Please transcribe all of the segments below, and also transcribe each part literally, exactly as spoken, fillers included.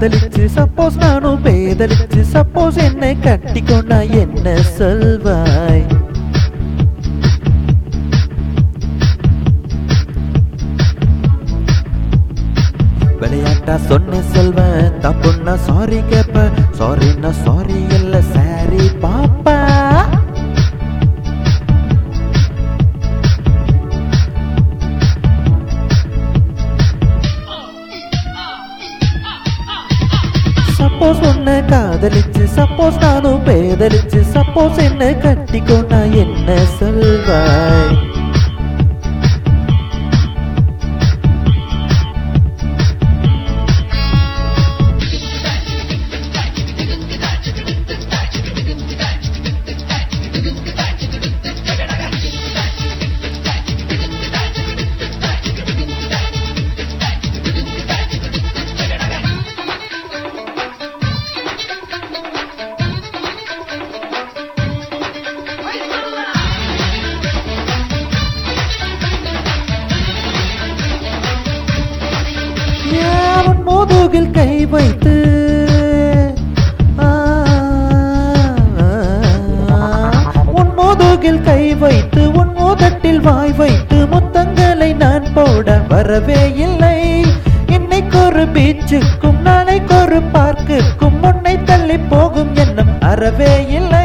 காதலிச்சு சப்போஸ் நானும் பேதலிச்சு சப்போஸ் என்னை கட்டிக்கொண்டா என்ன சொல்வாய்? விளையாட்டா சொன்ன சொல்வேன், தப்புன்னா சாரி கேப்ப, சாரின்னா சாரி இல்ல சாரி பாப்பா. சப்போஸ் உன்னை காதலிச்சு சப்போஸ் நானும் பேதலிச்சு சப்போஸ் என்ன கட்டிக்கொண்டா என்ன சொல்வாய்? உன் மோதுகில் கை வைத்து உன் மோதுகில் கை வைத்து உன் மோதட்டில் வாய் வைத்து முத்தங்களை நான் போட வரவே இல்லை. இன்னைக்கு ஒரு பீச்சுக்கும் நாளைக்கு ஒரு பார்க்குக்கும் உன்னை தள்ளி போகும் எண்ணம் அறவே இல்லை.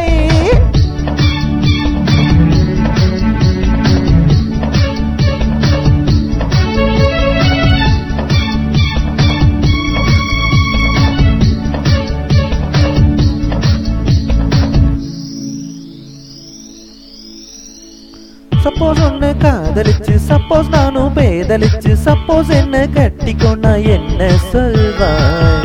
சப்போஸ் உன்னை காதலிச்சு சப்போஸ் நானும் பேதலிச்சு சப்போஸ் என்ன கட்டிக்கொண்டா என்ன சொல்வாய்?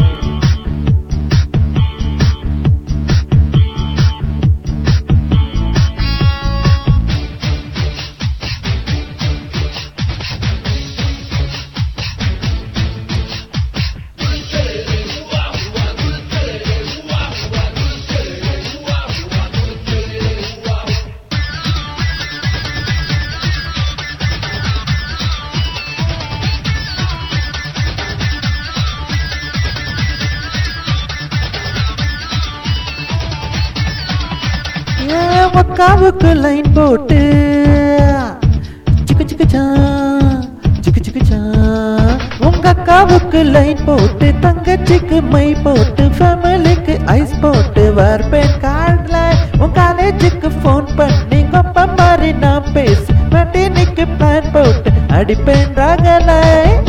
அக்காவுக்கு லைன் போட்டு சிக்கு சிக்கு சா சிக்கு சிக்கு சா உங்க அக்காவுக்கு லைன் போட்டு தங்கச்சிக்கு மை போட்டு ஃபேமிலிக்கு ஐஸ் போட்டு வார்பேன் கார்டுல உன் காலேஜுக்கு ஃபோன் பண்ணி கொப்ப மாதிரி நான் பேசி மட்டினிக்கு பிளான் போட்டு அடிப்பேன் ராகலை.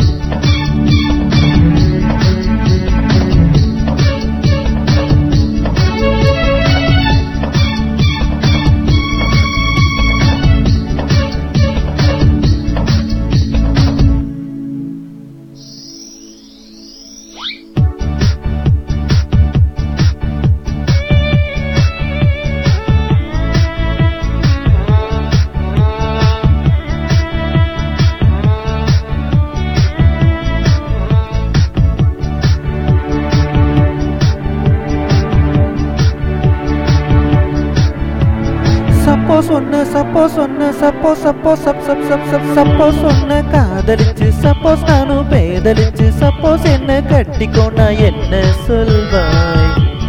சப்போஸ் ஒன்னு சப்போஸ் ஒன்னு சப்போஸ் சப்போஸ் சப் சப் சப் சப் சப்போஸ் ஒன்னு காதலிச்சு சப்போஸ் நானும் பேதலிச்சு சப்போஸ் என்ன கட்டிக்கோனா என்ன சொல்வாய்?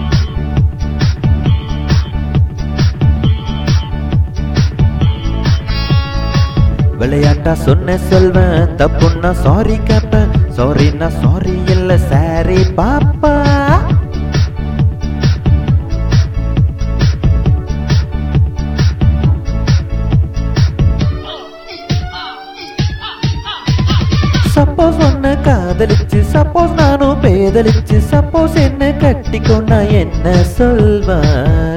விளையாட்டா சொன்ன சொல்வேன், தப்புன்னா சாரி கேப்ப, சாரின்னா சாரி இல்ல சாரி பாப்பா. சப்போஸ் ஒன்னு காதலிச்சு சப்போஸ் நானும் பேதலிச்சு சப்போஸ் என்ன கட்டிக்கொண்டா என்ன சொல்வாய்?